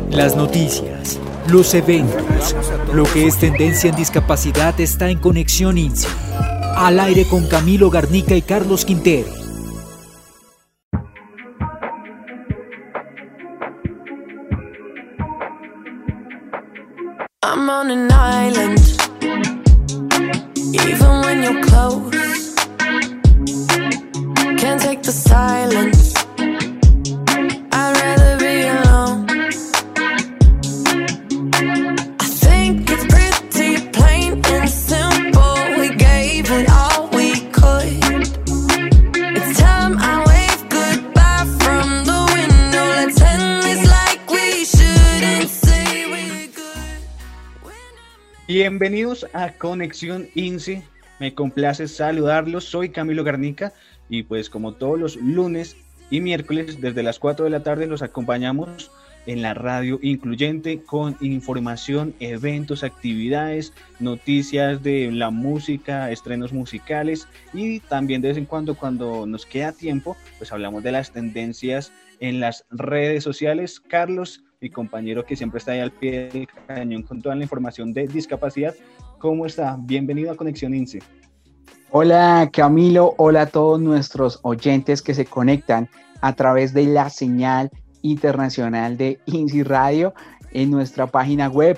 Las noticias, los eventos, lo que es tendencia en discapacidad está en Conexión INSI. Al aire con Camilo Garnica y Carlos Quintero. I'm on an island, even when you're close. Can't take the silence. I'd rather be alone. I think it's pretty plain and simple. We gave it all we could. It's time I wave goodbye from the window. Let's end this like we shouldn't say we're good. Bienvenidos a Conexión INSI. Me complace saludarlos. Soy Camilo Garnica y pues como todos los lunes y miércoles desde las 4 de la tarde los acompañamos en la radio incluyente con información, eventos, actividades, noticias de la música, estrenos musicales y también de vez en cuando nos queda tiempo, pues hablamos de las tendencias en las redes sociales. Carlos, mi compañero que siempre está ahí al pie del cañón con toda la información de discapacidad, ¿cómo está? Bienvenido a Conexión INSI. Hola Camilo, hola a todos nuestros oyentes que se conectan a través de la señal internacional de INSI Radio en nuestra página web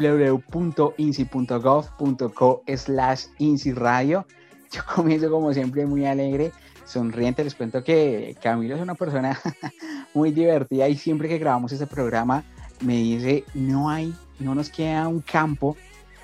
www.insi.gov.co/INSI Radio. Yo comienzo como siempre muy alegre, sonriente. Les cuento que Camilo es una persona muy divertida y siempre que grabamos este programa me dice no nos queda un campo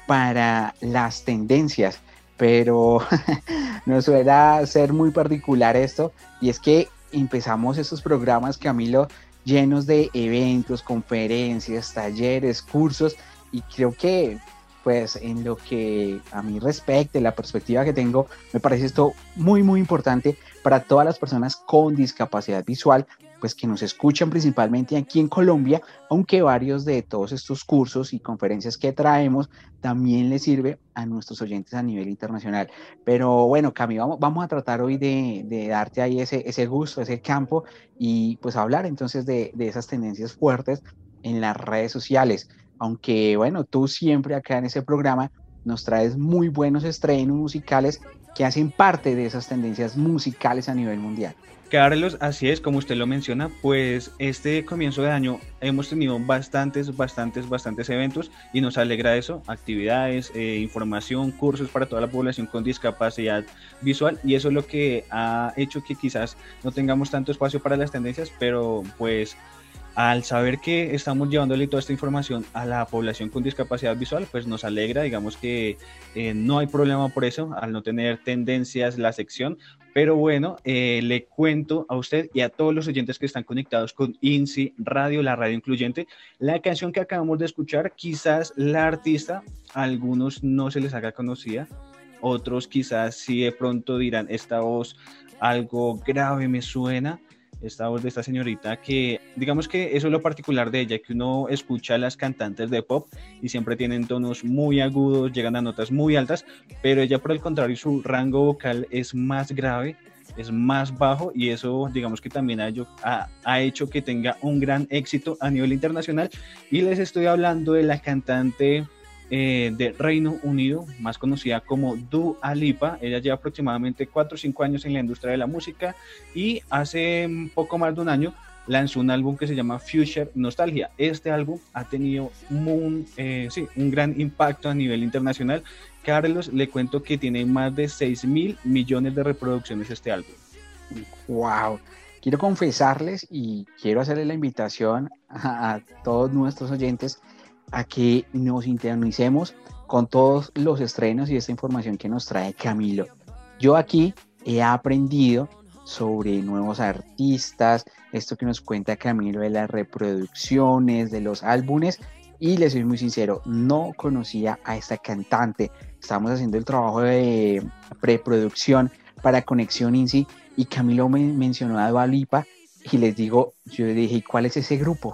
para las tendencias, pero nos suele ser muy particular esto, y es que empezamos estos programas, Camilo, llenos de eventos, conferencias, talleres, cursos, y creo que pues en lo que a mí respecte, la perspectiva que tengo, me parece esto muy muy importante para todas las personas con discapacidad visual, pues que nos escuchan principalmente aquí en Colombia, aunque varios de todos estos cursos y conferencias que traemos también les sirve a nuestros oyentes a nivel internacional. Pero bueno, Cami, vamos a tratar hoy de darte ahí ese gusto, ese campo, y pues hablar entonces de esas tendencias fuertes en las redes sociales. Aunque bueno, tú siempre acá en ese programa nos traes muy buenos estrenos musicales que hacen parte de esas tendencias musicales a nivel mundial. Carlos, así es, como usted lo menciona, pues este comienzo de año hemos tenido bastantes eventos y nos alegra eso, actividades, información, cursos para toda la población con discapacidad visual, y eso es lo que ha hecho que quizás no tengamos tanto espacio para las tendencias, pero pues al saber que estamos llevándole toda esta información a la población con discapacidad visual, pues nos alegra, digamos que no hay problema por eso, al no tener tendencias la sección. Pero bueno, le cuento a usted y a todos los oyentes que están conectados con INSI Radio, la radio incluyente, la canción que acabamos de escuchar, quizás la artista, a algunos no se les haga conocida, otros quizás sí de pronto dirán, esta voz algo grave me suena, esta voz de esta señorita que, digamos que eso es lo particular de ella, que uno escucha a las cantantes de pop y siempre tienen tonos muy agudos, llegan a notas muy altas, pero ella por el contrario su rango vocal es más grave, es más bajo, y eso digamos que también ha hecho que tenga un gran éxito a nivel internacional. Y les estoy hablando de la cantante de Reino Unido, más conocida como Dua Lipa. Ella lleva aproximadamente 4 o 5 años en la industria de la música y hace poco más de un año lanzó un álbum que se llama Future Nostalgia. Este álbum ha tenido un gran impacto a nivel internacional. Carlos, le cuento que tiene más de 6.000 millones de reproducciones este álbum. ¡Wow! Quiero confesarles y quiero hacerles la invitación a todos nuestros oyentes a que nos interiorizemos con todos los estrenos y esta información que nos trae Camilo. Yo aquí he aprendido sobre nuevos artistas, esto que nos cuenta Camilo de las reproducciones, de los álbumes, y les soy muy sincero, no conocía a esta cantante. Estamos haciendo el trabajo de preproducción para Conexión INSI y Camilo me mencionó a Dua Lipa. Y les digo, yo dije, ¿y cuál es ese grupo?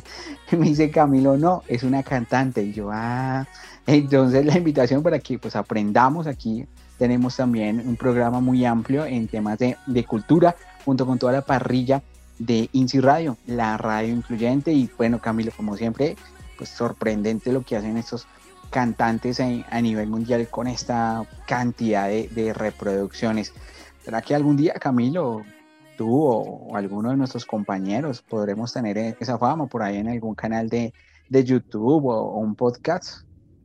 Y me dice Camilo, no, es una cantante. Y yo, entonces la invitación para que pues aprendamos. Aquí tenemos también un programa muy amplio en temas de cultura, junto con toda la parrilla de INSI Radio, la radio incluyente. Y bueno, Camilo, como siempre, pues sorprendente lo que hacen estos cantantes a nivel mundial con esta cantidad de reproducciones. ¿Será que algún día, Camilo, tú o alguno de nuestros compañeros podremos tener esa fama por ahí en algún canal de YouTube o un podcast?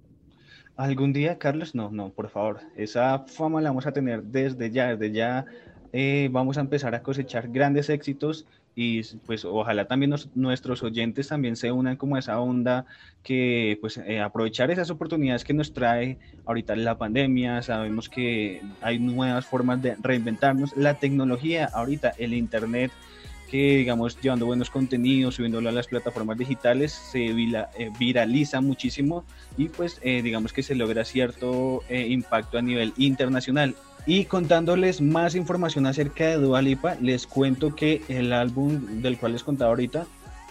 ¿Algún día, Carlos? No, no, por favor. Esa fama la vamos a tener desde ya. Vamos a empezar a cosechar grandes éxitos y pues ojalá también nuestros oyentes también se unan como a esa onda que pues aprovechar esas oportunidades que nos trae ahorita la pandemia. Sabemos que hay nuevas formas de reinventarnos. La tecnología, ahorita el internet, que digamos llevando buenos contenidos, subiéndolo a las plataformas digitales, se viraliza muchísimo y pues digamos que se logra cierto impacto a nivel internacional. Y contándoles más información acerca de Dua Lipa, les cuento que el álbum del cual les contaba ahorita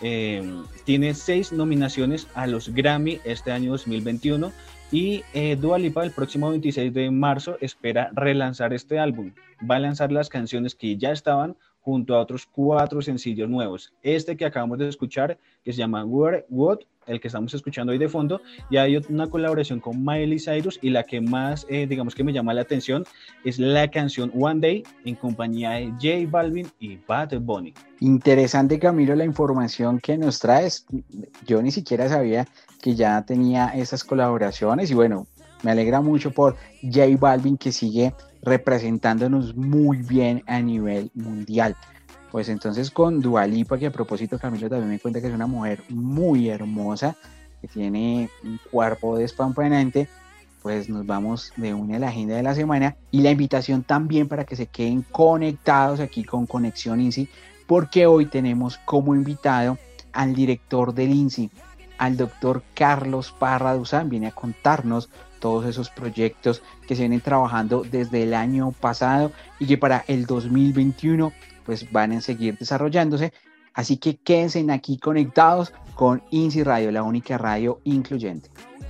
tiene 6 nominaciones a los Grammy este año 2021 y Dua Lipa el próximo 26 de marzo espera relanzar este álbum. Va a lanzar las canciones que ya estaban junto a otros 4 sencillos nuevos. Este que acabamos de escuchar, que se llama What, el que estamos escuchando hoy de fondo, y hay una colaboración con Miley Cyrus, y la que más, digamos que me llama la atención, es la canción One Day, en compañía de J Balvin y Bad Bunny. Interesante, Camilo, la información que nos traes. Yo ni siquiera sabía que ya tenía esas colaboraciones, y bueno, me alegra mucho por J Balvin, que sigue representándonos muy bien a nivel mundial. Pues entonces con Dua Lipa, que a propósito, Camilo, también me cuenta que es una mujer muy hermosa, que tiene un cuerpo despampanante, pues nos vamos de una a la agenda de la semana y la invitación también para que se queden conectados aquí con Conexión INSI, porque hoy tenemos como invitado al director del INSI, al doctor Carlos Parra Duzán. Viene a contarnos todos esos proyectos que se vienen trabajando desde el año pasado y que para el 2021 pues van a seguir desarrollándose. Así que quédense aquí conectados con INSI Radio, la única radio incluyente.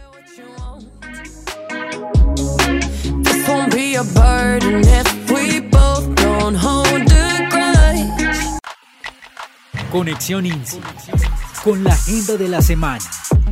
Conexión INSI con la agenda de la semana.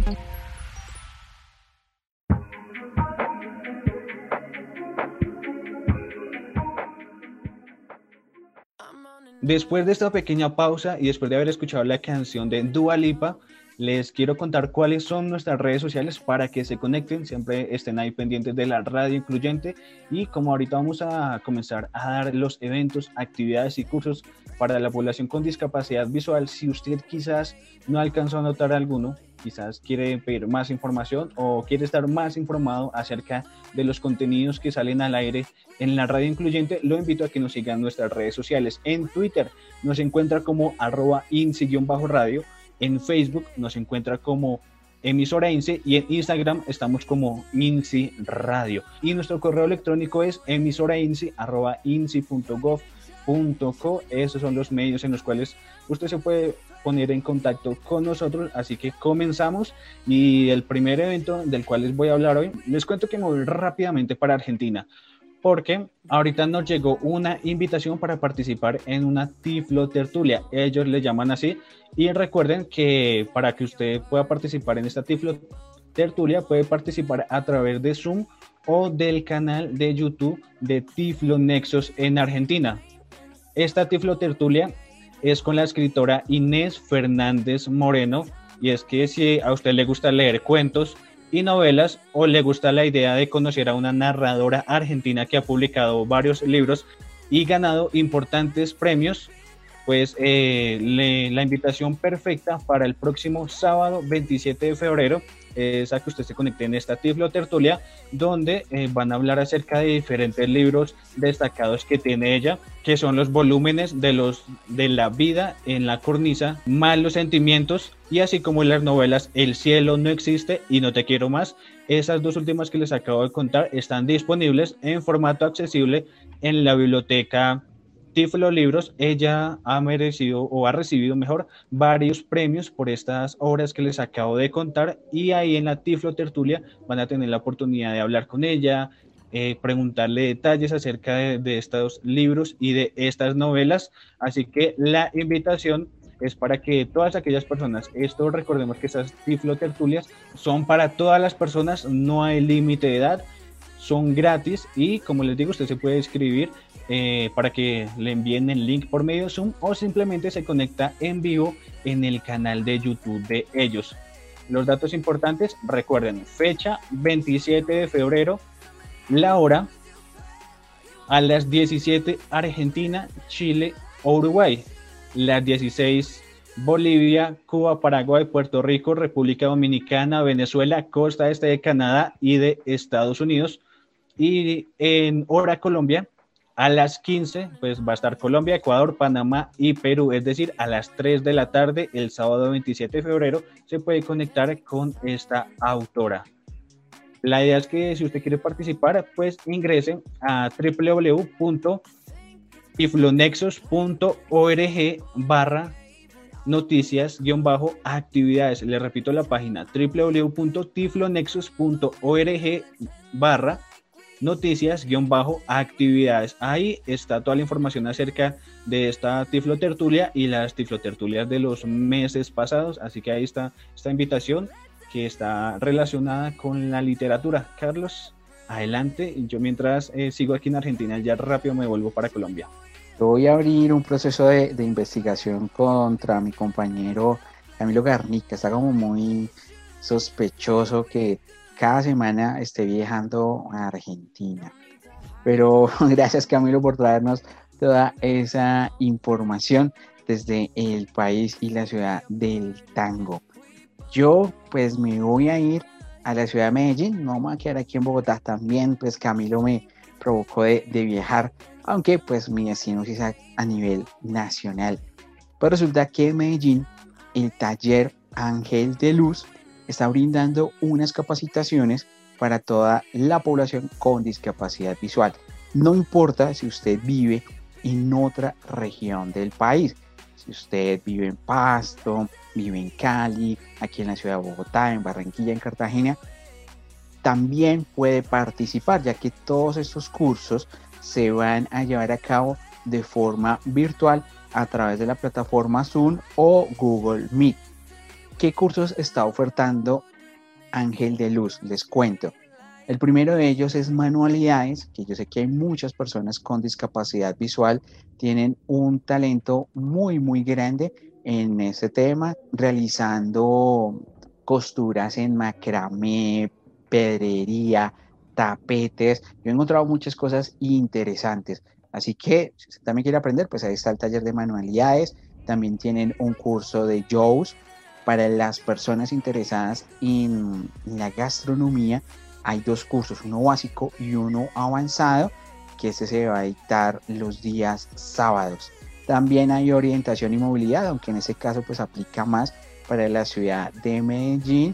Después de esta pequeña pausa y después de haber escuchado la canción de Dua Lipa, les quiero contar cuáles son nuestras redes sociales para que se conecten, siempre estén ahí pendientes de la radio incluyente. Y como ahorita vamos a comenzar a dar los eventos, actividades y cursos para la población con discapacidad visual, si usted quizás no alcanzó a notar alguno, quizás quiere pedir más información o quiere estar más informado acerca de los contenidos que salen al aire en la radio incluyente, lo invito a que nos sigan en nuestras redes sociales. En Twitter nos encuentra como @INSI_radio, en Facebook nos encuentra como emisora INSI y en Instagram estamos como INSI Radio. Y nuestro correo electrónico es emisorainsi@insi.gov.co. Esos son los medios en los cuales usted se puede poner en contacto con nosotros, así que comenzamos. Y el primer evento del cual les voy a hablar hoy, les cuento que me voy rápidamente para Argentina, porque ahorita nos llegó una invitación para participar en una Tiflo Tertulia, ellos le llaman así, y recuerden que para que usted pueda participar en esta Tiflo Tertulia puede participar a través de Zoom o del canal de YouTube de Tiflo Nexos en Argentina. Esta Tiflo Tertulia es con la escritora Inés Fernández Moreno, y es que si a usted le gusta leer cuentos y novelas o le gusta la idea de conocer a una narradora argentina que ha publicado varios libros y ganado importantes premios, pues la invitación perfecta para el próximo sábado 27 de febrero es a que usted se conecte en esta Tiflo Tertulia, donde van a hablar acerca de diferentes libros destacados que tiene ella, que son los volúmenes de la vida en la cornisa, Malos sentimientos, y así como las novelas El cielo no existe y No te quiero más. Esas dos últimas que les acabo de contar están disponibles en formato accesible en la biblioteca Tiflo Libros. Ella ha recibido mejor varios premios por estas obras que les acabo de contar, y ahí en la Tiflo Tertulia van a tener la oportunidad de hablar con ella, preguntarle detalles acerca de estos libros y de estas novelas. Así que la invitación es para que todas aquellas personas, esto recordemos que esas tiflotertulias son para todas las personas, no hay límite de edad, son gratis y como les digo, usted se puede inscribir para que le envíen el link por medio de Zoom o simplemente se conecta en vivo en el canal de YouTube de ellos. Los datos importantes, recuerden, fecha 27 de febrero, la hora a las 17 Argentina, Chile o Uruguay, las 16 Bolivia, Cuba, Paraguay, Puerto Rico, República Dominicana, Venezuela, costa este de Canadá y de Estados Unidos. Y en hora Colombia, a las 15, pues va a estar Colombia, Ecuador, Panamá y Perú, es decir, a las 3 de la tarde, el sábado 27 de febrero, se puede conectar con esta autora. La idea es que si usted quiere participar, pues ingresen a www.tiflonexus.org/noticias-actividades. Le repito la página, www.tiflonexus.org/noticias-actividades. Ahí está toda la información acerca de esta tiflotertulia y las tiflotertulias de los meses pasados. Así que ahí está esta invitación que está relacionada con la literatura. Carlos, adelante. Yo mientras sigo aquí en Argentina, ya rápido me vuelvo para Colombia. Yo voy a abrir un proceso de investigación contra mi compañero Camilo Garnica. Está como muy sospechoso que cada semana esté viajando a Argentina. Pero gracias, Camilo, por traernos toda esa información desde el país y la ciudad del tango. Yo pues me voy a ir a la ciudad de Medellín, no me voy a quedar aquí en Bogotá. También pues Camilo me provocó de viajar, aunque pues mi destino sí es a nivel nacional. Pero resulta que en Medellín el taller Ángel de Luz está brindando unas capacitaciones para toda la población con discapacidad visual. No importa si usted vive en otra región del país. Si usted vive en Pasto, vive en Cali, aquí en la ciudad de Bogotá, en Barranquilla, en Cartagena, también puede participar, ya que todos estos cursos se van a llevar a cabo de forma virtual a través de la plataforma Zoom o Google Meet. ¿Qué cursos está ofertando Ángel de Luz? Les cuento. El primero de ellos es manualidades, que yo sé que hay muchas personas con discapacidad visual, tienen un talento muy, muy grande en este tema, realizando costuras en macramé, pedrería, tapetes. Yo he encontrado muchas cosas interesantes. Así que si usted también quiere aprender, pues ahí está el taller de manualidades. También tienen un curso de JAWS para las personas interesadas en la gastronomía. Hay dos cursos, uno básico y uno avanzado, que este se va a dictar los días sábados. También hay orientación y movilidad, aunque en este caso pues aplica más para la ciudad de Medellín.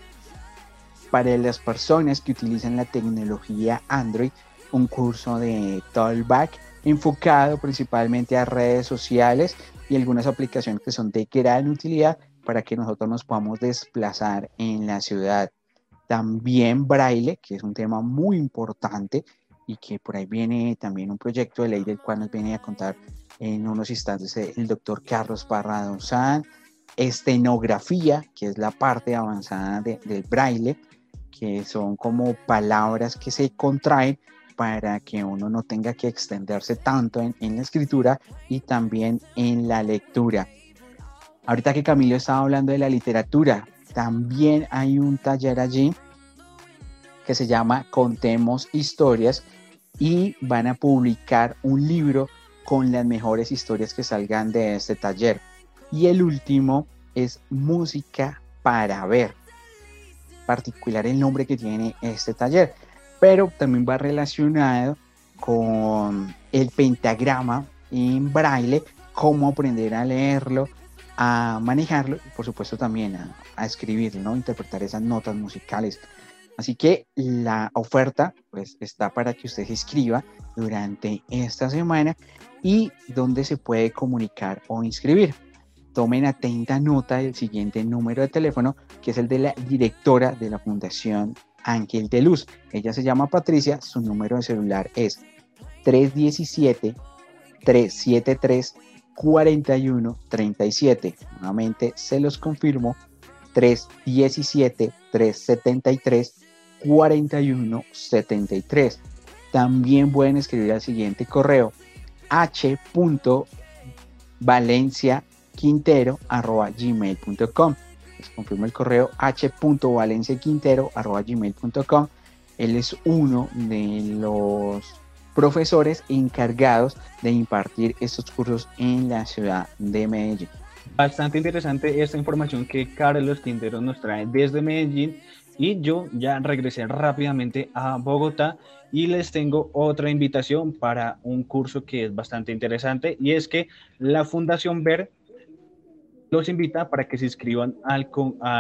Para las personas que utilizan la tecnología Android, un curso de Talkback enfocado principalmente a redes sociales y algunas aplicaciones que son de gran utilidad para que nosotros nos podamos desplazar en la ciudad. También Braille, que es un tema muy importante y que por ahí viene también un proyecto de ley del cual nos viene a contar en unos instantes el doctor Carlos Parra Donzán. Estenografía, que es la parte avanzada del Braille, que son como palabras que se contraen para que uno no tenga que extenderse tanto en la escritura y también en la lectura. Ahorita que Camilo estaba hablando de la literatura, también hay un taller allí que se llama Contemos Historias y van a publicar un libro con las mejores historias que salgan de este taller. Y el último es Música para Ver, particular el nombre que tiene este taller, pero también va relacionado con el pentagrama en braille, cómo aprender a leerlo, a manejarlo y por supuesto también a escribirlo, ¿no? Interpretar esas notas musicales. Así que la oferta pues está para que usted se inscriba durante esta semana y donde se puede comunicar o inscribir. Tomen atenta nota del siguiente número de teléfono, que es el de la directora de la Fundación Ángel de Luz. Ella se llama Patricia, su número de celular es 317-373-4137. Nuevamente se los confirmo, 317-373-4173. También pueden escribir al siguiente correo, h.valenciaquintero@gmail.com. Les confirmo el correo, h.valenciaquintero@gmail.com. Él es uno de los profesores encargados de impartir estos cursos en la ciudad de Medellín. Bastante interesante esta información que Carlos Quintero nos trae desde Medellín, y yo ya regresé rápidamente a Bogotá y les tengo otra invitación para un curso que es bastante interesante, y es que la Fundación Ver los invita para que se inscriban al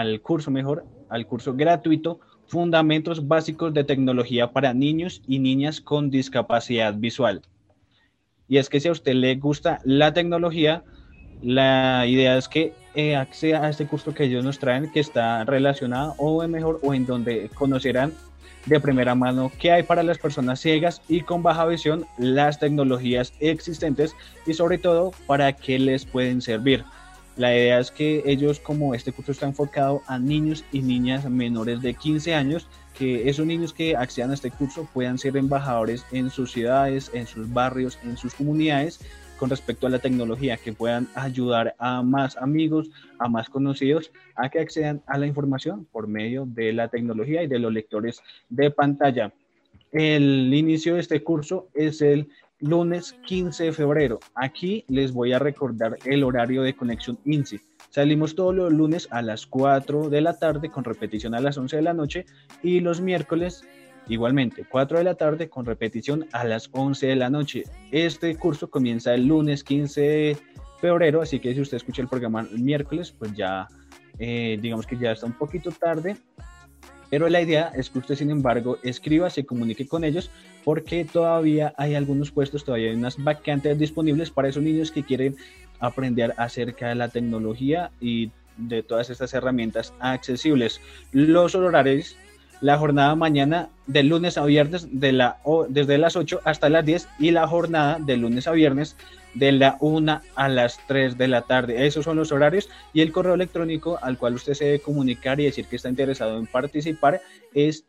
curso gratuito Fundamentos Básicos de Tecnología para Niños y Niñas con Discapacidad Visual. Y es que si a usted le gusta la tecnología, la idea es que acceda a este curso que ellos nos traen, que está relacionado o en donde conocerán de primera mano qué hay para las personas ciegas y con baja visión, las tecnologías existentes y sobre todo para qué les pueden servir. La idea es que ellos, como este curso está enfocado a niños y niñas menores de 15 años, que esos niños que accedan a este curso puedan ser embajadores en sus ciudades, en sus barrios, en sus comunidades, con respecto a la tecnología, que puedan ayudar a más amigos, a más conocidos, a que accedan a la información por medio de la tecnología y de los lectores de pantalla. El inicio de este curso es el lunes 15 de febrero. Aquí les voy a recordar el horario de conexión INSI. Salimos todos los lunes a las 4 de la tarde con repetición a las 11 de la noche, y los miércoles igualmente 4 de la tarde con repetición a las 11 de la noche. Este curso comienza el lunes 15 de febrero, así que si usted escucha el programa el miércoles, pues ya digamos que ya está un poquito tarde. Pero la idea es que usted, sin embargo, escriba, se comunique con ellos, porque todavía hay algunos puestos, todavía hay unas vacantes disponibles para esos niños que quieren aprender acerca de la tecnología y de todas estas herramientas accesibles. Los horarios: la jornada mañana de lunes a viernes desde las 8 hasta las 10, y la jornada de lunes a viernes de la 1 a las 3 de la tarde. Esos son los horarios, y el correo electrónico al cual usted se debe comunicar y decir que está interesado en participar es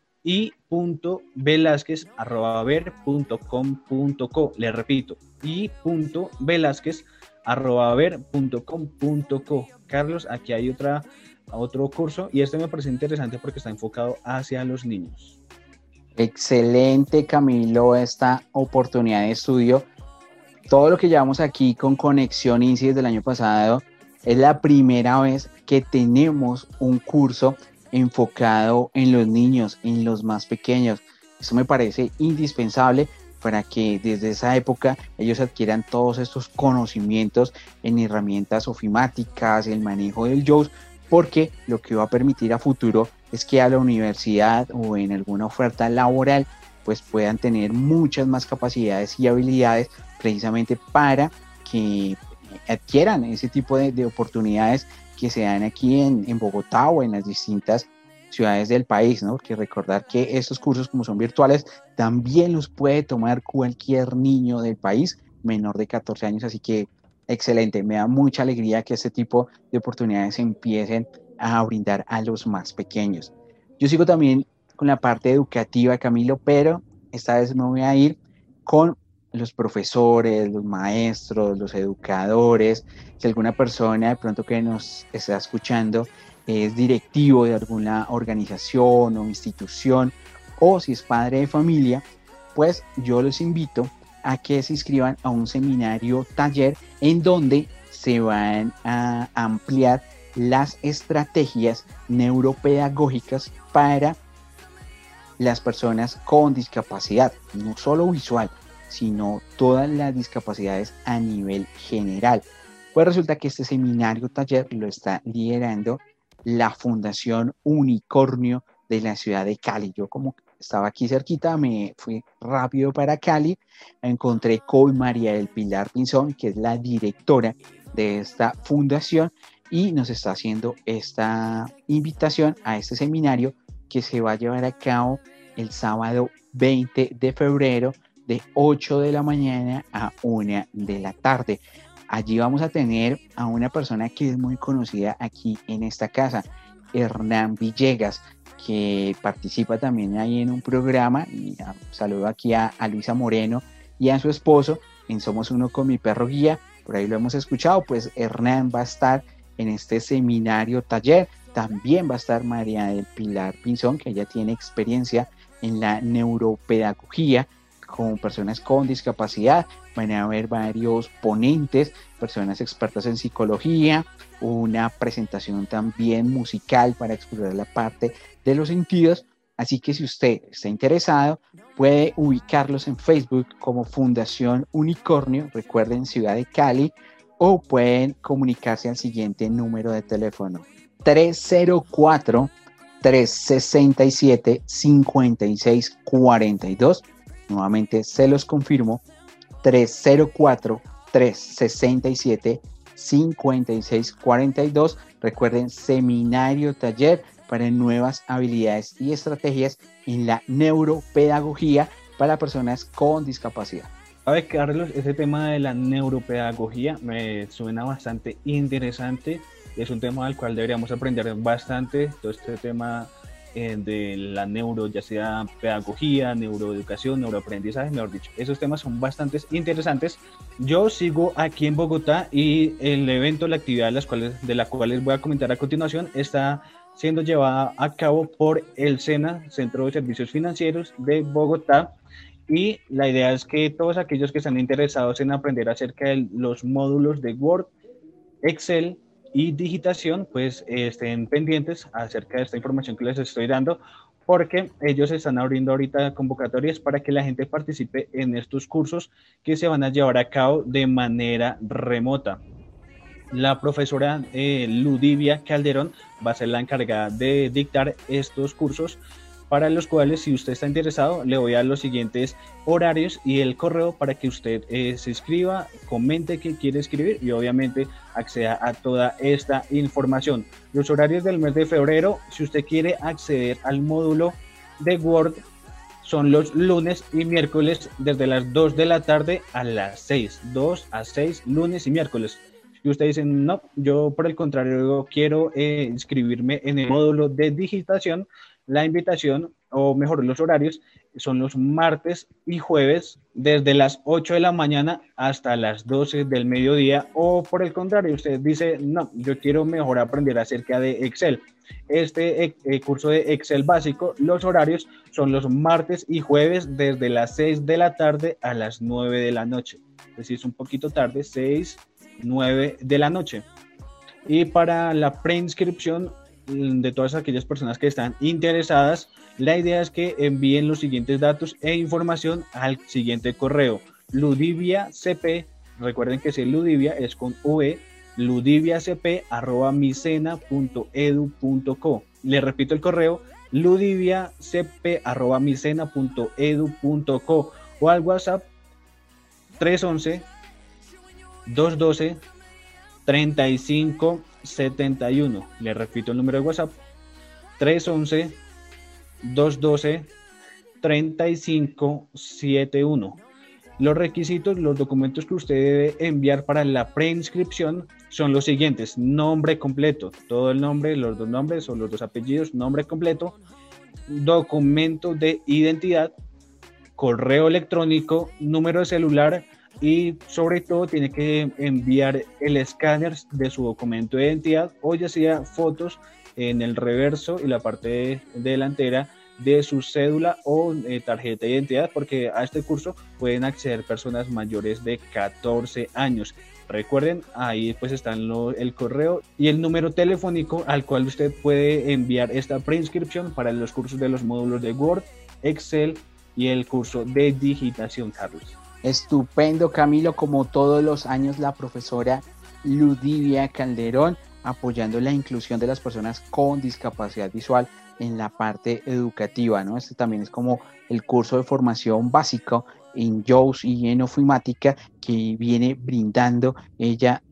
i.velazquez@ver.com.co. Le repito, i.velazquez@ver.com.co. Carlos, aquí hay otro curso, y este me parece interesante porque está enfocado hacia los niños. Excelente, Camilo, esta oportunidad de estudio. Todo lo que llevamos aquí con Conexión INSI desde el año pasado, es la primera vez que tenemos un curso enfocado en los niños, en los más pequeños. Eso me parece indispensable para que desde esa época ellos adquieran todos estos conocimientos en herramientas ofimáticas, el manejo del JAWS, porque lo que va a permitir a futuro es que a la universidad o en alguna oferta laboral pues puedan tener muchas más capacidades y habilidades, precisamente para que adquieran ese tipo de oportunidades que se dan aquí en Bogotá o en las distintas ciudades del país, ¿no? Porque recordar que estos cursos, como son virtuales, también los puede tomar cualquier niño del país menor de 14 años, así que excelente, me da mucha alegría que este tipo de oportunidades se empiecen a brindar a los más pequeños. Yo sigo también con la parte educativa, Camilo, pero esta vez me voy a ir con los profesores, los maestros, los educadores. Si alguna persona de pronto que nos está escuchando es directivo de alguna organización o institución, o si es padre de familia, pues yo los invito a que se inscriban a un seminario taller en donde se van a ampliar las estrategias neuropedagógicas para las personas con discapacidad, no solo visual, sino todas las discapacidades a nivel general. Pues resulta que este seminario taller lo está liderando la Fundación Unicornio de la ciudad de Cali. Yo, como estaba aquí cerquita, me fui rápido para Cali, encontré con María del Pilar Pinzón, que es la directora de esta fundación, y nos está haciendo esta invitación a este seminario que se va a llevar a cabo el sábado 20 de febrero de 8 de la mañana a 1 de la tarde. Allí vamos a tener a una persona que es muy conocida aquí en esta casa, Hernán Villegas, que participa también ahí en un programa. Y saludo aquí a Luisa Moreno y a su esposo en Somos Uno con mi perro guía. Por ahí lo hemos escuchado. Pues Hernán va a estar en este seminario taller. También va a estar María del Pilar Pinzón, que ella tiene experiencia en la neuropedagogía con personas con discapacidad. Van a haber varios ponentes, personas expertas en psicología, una presentación también musical para explorar la parte de los sentidos. Así que si usted está interesado, puede ubicarlos en Facebook como Fundación Unicornio, recuerden, Ciudad de Cali, o pueden comunicarse al siguiente número de teléfono: 304-367-5642. Nuevamente se los confirmo: 304-367-5642. Recuerden, seminario taller para nuevas habilidades y estrategias en la neuropedagogía para personas con discapacidad. A ver, Carlos, ese tema de la neuropedagogía me suena bastante interesante. Es un tema al cual deberíamos aprender bastante. Todo este tema de la ya sea pedagogía, neuroeducación, neuroaprendizaje, mejor dicho. Esos temas son bastante interesantes. Yo sigo aquí en Bogotá y el evento, la actividad de la cual les voy a comentar a continuación, está siendo llevada a cabo por el SENA, Centro de Servicios Financieros de Bogotá. Y la idea es que todos aquellos que están interesados en aprender acerca de los módulos de Word, Excel y digitación, pues estén pendientes acerca de esta información que les estoy dando, porque ellos están abriendo ahorita convocatorias para que la gente participe en estos cursos que se van a llevar a cabo de manera remota. La profesora Ludivia Calderón va a ser la encargada de dictar estos cursos, para los cuales, si usted está interesado, le voy a dar los siguientes horarios y el correo para que usted se inscriba, comente qué quiere escribir y obviamente acceda a toda esta información. Los horarios del mes de febrero, si usted quiere acceder al módulo de Word, son los lunes y miércoles desde las 2 de la tarde a las 6, 2 a 6, lunes y miércoles. Si usted dice, no, yo por el contrario quiero inscribirme en el módulo de digitación, la invitación, o mejor, los horarios, son los martes y jueves desde las 8 de la mañana hasta las 12 del mediodía. O por el contrario, usted dice, no, yo quiero mejor aprender acerca de Excel. Este curso de Excel básico, los horarios son los martes y jueves desde las 6 de la tarde a las 9 de la noche. Es decir, es un poquito tarde, 6, 9 de la noche. Y para la preinscripción de todas aquellas personas que están interesadas, la idea es que envíen los siguientes datos e información al siguiente correo: ludiviacp, recuerden que si Ludivia es con V, ludiviacp@micena.edu.co. Le repito el correo: ludiviacp@micena.edu.co, o al WhatsApp 311 212 3571. Le repito el número de WhatsApp: 311 212 3571. Los requisitos, los documentos que usted debe enviar para la preinscripción son los siguientes: nombre completo, todo el nombre, los dos nombres o los dos apellidos, nombre completo, documento de identidad, correo electrónico, número de celular, y sobre todo tiene que enviar el escáner de su documento de identidad, o ya sea fotos en el reverso y la parte delantera de su cédula o tarjeta de identidad, porque a este curso pueden acceder personas mayores de 14 años. Recuerden, ahí pues están el correo y el número telefónico al cual usted puede enviar esta preinscripción para los cursos de los módulos de Word, Excel y el curso de digitación, Carlos. Estupendo, Camilo, como todos los años, la profesora Ludivia Calderón apoyando la inclusión de las personas con discapacidad visual en la parte educativa, ¿no? Este también es como el curso de formación básico en JAWS y en ofimática que viene brindando ella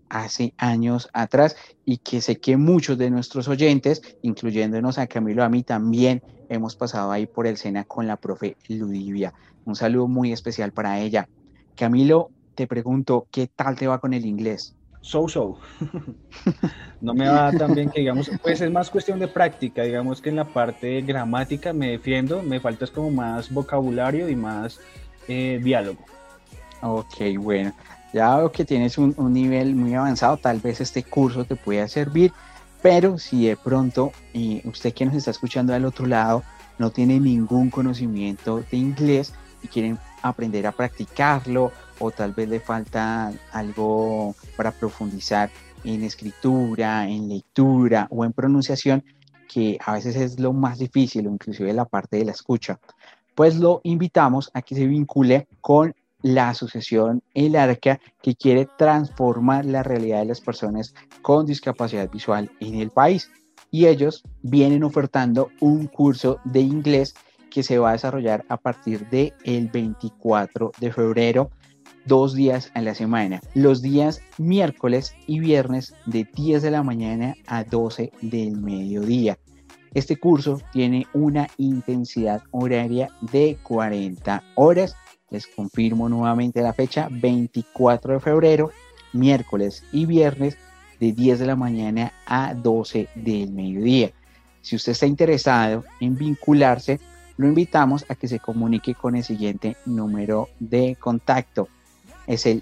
hace años atrás y que sé que muchos de nuestros oyentes, incluyéndonos a Camilo, a mí también hemos pasado ahí por el SENA con la profe Ludivia. Un saludo muy especial para ella. Camilo, te pregunto, ¿qué tal te va con el inglés? So. No me va tan bien que digamos, pues es más cuestión de práctica, digamos que en la parte de gramática me defiendo, me falta es como más vocabulario y más diálogo. Ok, bueno, ya veo que tienes un nivel muy avanzado, tal vez este curso te pueda servir, pero si de pronto usted que nos está escuchando al otro lado no tiene ningún conocimiento de inglés y quieren aprender a practicarlo o tal vez le falta algo para profundizar en escritura, en lectura o en pronunciación, que a veces es lo más difícil o inclusive la parte de la escucha, pues lo invitamos a que se vincule con la asociación El Arca, que quiere transformar la realidad de las personas con discapacidad visual en el país. Y ellos vienen ofertando un curso de inglés que se va a desarrollar a partir del 24 de febrero, 2 días a la semana, los días miércoles y viernes de 10 de la mañana a 12 del mediodía. Este curso tiene una intensidad horaria de 40 horas. Les confirmo nuevamente la fecha, 24 de febrero, miércoles y viernes de 10 de la mañana a 12 del mediodía. Si usted está interesado en vincularse, lo invitamos a que se comunique con el siguiente número de contacto. Es el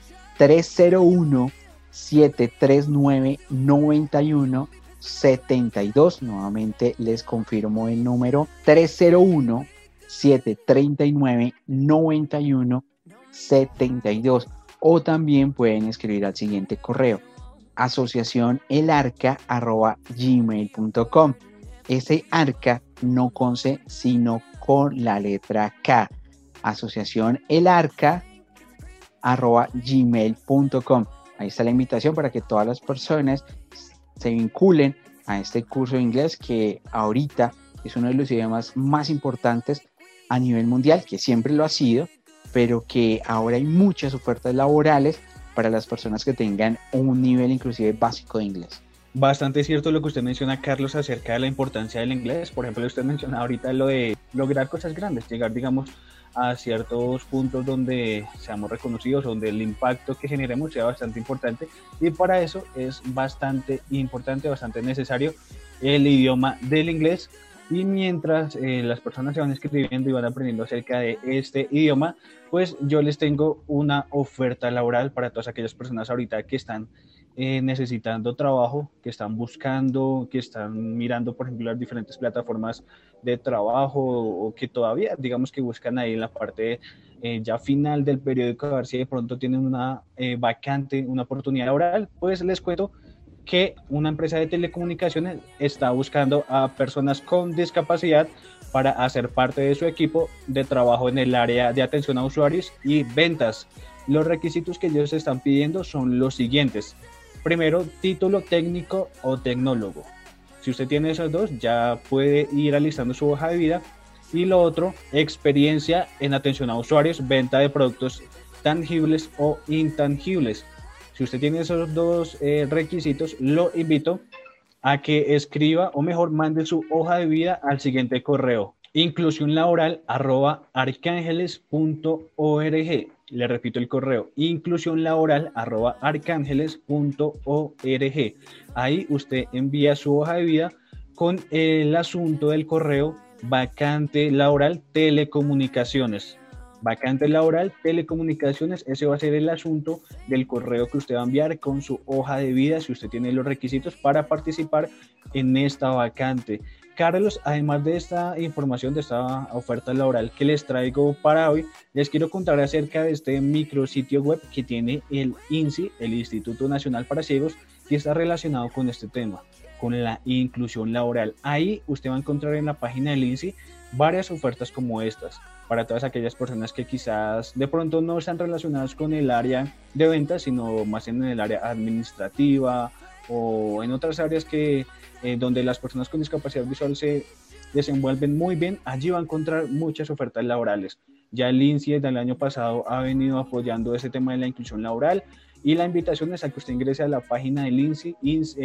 301-739-9172. Nuevamente les confirmo el número 301-739-9172. O también pueden escribir al siguiente correo: asociacionelarca@gmail.com. Ese arca no con C, sino con la letra K. asociacionelarca@gmail.com. Ahí está la invitación para que todas las personas se vinculen a este curso de inglés, que ahorita es uno de los idiomas más importantes a nivel mundial, que siempre lo ha sido, pero que ahora hay muchas ofertas laborales para las personas que tengan un nivel inclusive básico de inglés. Bastante cierto lo que usted menciona, Carlos, acerca de la importancia del inglés. Por ejemplo, usted menciona ahorita lo de lograr cosas grandes, llegar, digamos, a ciertos puntos donde seamos reconocidos, donde el impacto que generemos sea bastante importante, y para eso es bastante importante, bastante necesario el idioma del inglés. Y mientras las personas se van escribiendo y van aprendiendo acerca de este idioma, pues yo les tengo una oferta laboral para todas aquellas personas ahorita que están necesitando trabajo, que están buscando, que están mirando, por ejemplo, las diferentes plataformas de trabajo, o que todavía, digamos, que buscan ahí en la parte ya final del periódico a ver si de pronto tienen una vacante, una oportunidad laboral. Pues les cuento que una empresa de telecomunicaciones está buscando a personas con discapacidad para hacer parte de su equipo de trabajo en el área de atención a usuarios y ventas. Los requisitos que ellos están pidiendo son los siguientes. Primero, título técnico o tecnólogo. Si usted tiene esos dos, ya puede ir alistando su hoja de vida. Y lo otro, experiencia en atención a usuarios, venta de productos tangibles o intangibles. Si usted tiene esos dos requisitos, lo invito a que escriba, o mejor, mande su hoja de vida al siguiente correo: inclusionlaboral@arcangeles.org. Le repito el correo: inclusionlaboral@arcangeles.org. Ahí usted envía su hoja de vida con el asunto del correo: vacante laboral telecomunicaciones. Vacante laboral telecomunicaciones, ese va a ser el asunto del correo que usted va a enviar con su hoja de vida, si usted tiene los requisitos para participar en esta vacante. Carlos, además de esta información, de esta oferta laboral que les traigo para hoy, les quiero contar acerca de este micrositio web que tiene el INSI, el Instituto Nacional para Ciegos, que está relacionado con este tema, con la inclusión laboral. Ahí usted va a encontrar en la página del INSI varias ofertas como estas, para todas aquellas personas que quizás de pronto no están relacionadas con el área de ventas, sino más en el área administrativa o en otras áreas que donde las personas con discapacidad visual se desenvuelven muy bien. Allí va a encontrar muchas ofertas laborales. Ya el INSI desde el año pasado ha venido apoyando ese tema de la inclusión laboral, Y la invitación es a que usted ingrese a la página del INSI,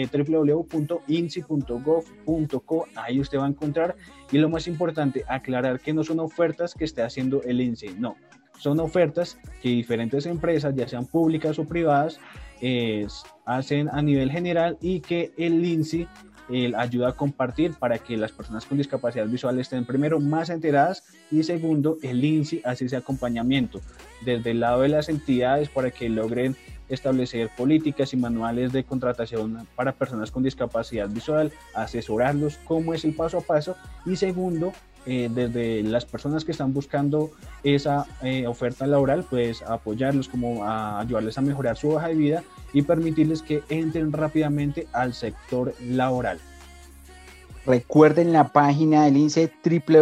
www.insi.gov.co. Ahí usted va a encontrar, y lo más importante, aclarar que no son ofertas que esté haciendo el INSI, no. Son ofertas que diferentes empresas, ya sean públicas o privadas, hacen a nivel general, y que el INSI ayuda a compartir para que las personas con discapacidad visual estén, primero, más enteradas, y segundo, el INSI hace ese acompañamiento desde el lado de las entidades para que logren establecer políticas y manuales de contratación para personas con discapacidad visual, asesorarlos cómo es el paso a paso, y segundo, desde las personas que están buscando esa oferta laboral, pues apoyarlos, como a ayudarles a mejorar su hoja de vida y permitirles que entren rápidamente al sector laboral. Recuerden la página del INSE,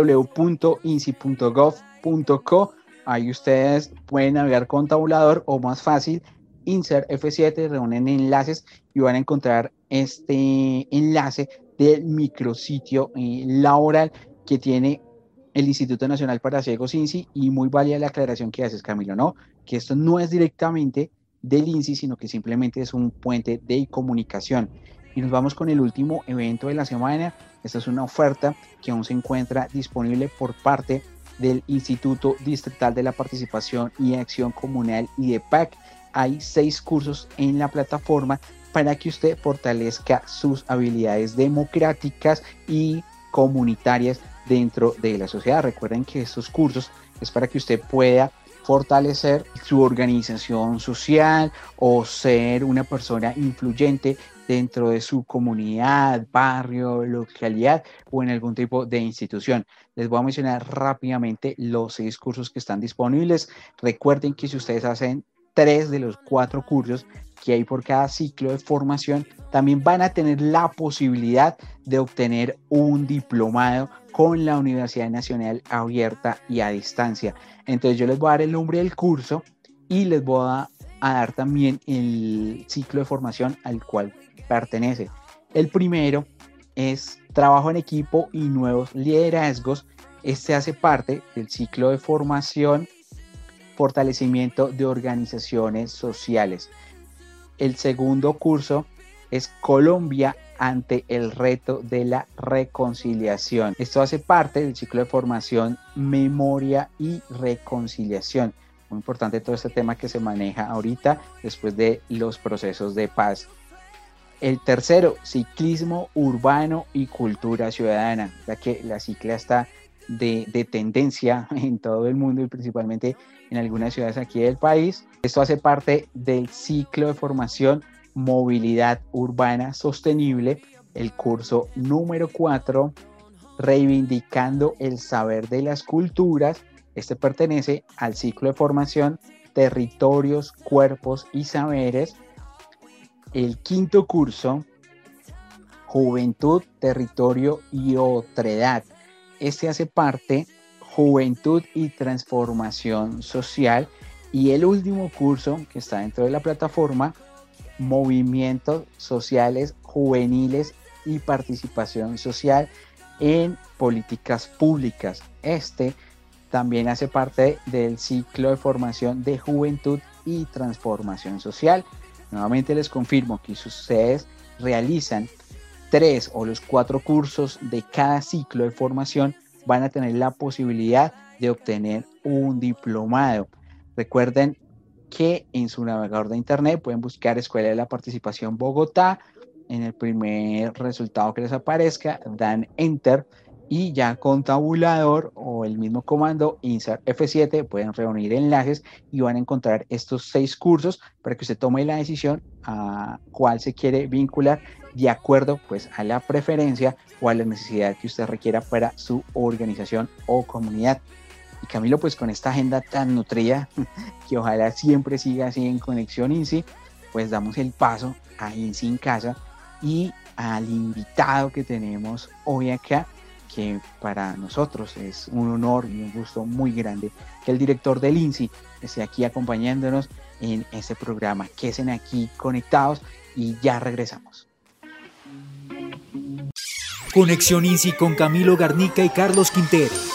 www.insi.gov.co. Ahí ustedes pueden navegar con tabulador, o más fácil, Insert F7, reúnen enlaces y van a encontrar este enlace del micrositio laboral que tiene el Instituto Nacional para Ciegos, INSI. Y muy válida la aclaración que haces, Camilo, ¿no? Que esto no es directamente del INSI, sino que simplemente es un puente de comunicación. Y nos vamos con el último evento de la semana. Esta es una oferta que aún se encuentra disponible por parte del Instituto Distrital de la Participación y Acción Comunal, IDEPAC. Hay 6 cursos en la plataforma para que usted fortalezca sus habilidades democráticas y comunitarias dentro de la sociedad. Recuerden que estos cursos es para que usted pueda fortalecer su organización social o ser una persona influyente dentro de su comunidad, barrio, localidad o en algún tipo de institución. Les voy a mencionar rápidamente los 6 cursos que están disponibles. Recuerden que si ustedes hacen 3 de los 4 cursos que hay por cada ciclo de formación, también van a tener la posibilidad de obtener un diplomado con la Universidad Nacional abierta y a distancia. Entonces yo les voy a dar el nombre del curso y les voy a dar también el ciclo de formación al cual pertenece. El primero es Trabajo en Equipo y Nuevos Liderazgos. Este hace parte del ciclo de formación Fortalecimiento de Organizaciones Sociales. El segundo curso es Colombia ante el reto de la reconciliación. Esto hace parte del ciclo de formación Memoria y Reconciliación. Muy importante todo este tema que se maneja ahorita después de los procesos de paz. El tercero, Ciclismo Urbano y Cultura Ciudadana, ya que la cicla está de tendencia en todo el mundo y principalmente en algunas ciudades aquí del país. Esto hace parte del ciclo de formación Movilidad Urbana Sostenible, el curso número 4, Reivindicando el Saber de las Culturas. Este pertenece al ciclo de formación Territorios, Cuerpos y Saberes. El quinto curso, Juventud, Territorio y Otredad. Este hace parte Juventud y Transformación Social. Y el último curso que está dentro de la plataforma, Movimientos Sociales Juveniles y Participación Social en Políticas Públicas. Este también hace parte del ciclo de formación de Juventud y Transformación Social. Nuevamente les confirmo que si ustedes realizan 3 o los 4 cursos de cada ciclo de formación, van a tener la posibilidad de obtener un diplomado. Recuerden que en su navegador de internet pueden buscar Escuela de la Participación Bogotá. En el primer resultado que les aparezca, dan Enter y ya con tabulador o el mismo comando Insert F7 pueden reunir enlaces y van a encontrar estos 6 cursos para que usted tome la decisión a cuál se quiere vincular de acuerdo pues a la preferencia o a la necesidad que usted requiera para su organización o comunidad. Y Camilo, pues con esta agenda tan nutrida que ojalá siempre siga así en Conexión INSI, pues damos el paso a INSI en Casa y al invitado que tenemos hoy acá, que para nosotros es un honor y un gusto muy grande que el director del INSI esté aquí acompañándonos en este programa. Queden aquí conectados y ya regresamos. Conexión INSI con Camilo Garnica y Carlos Quintero.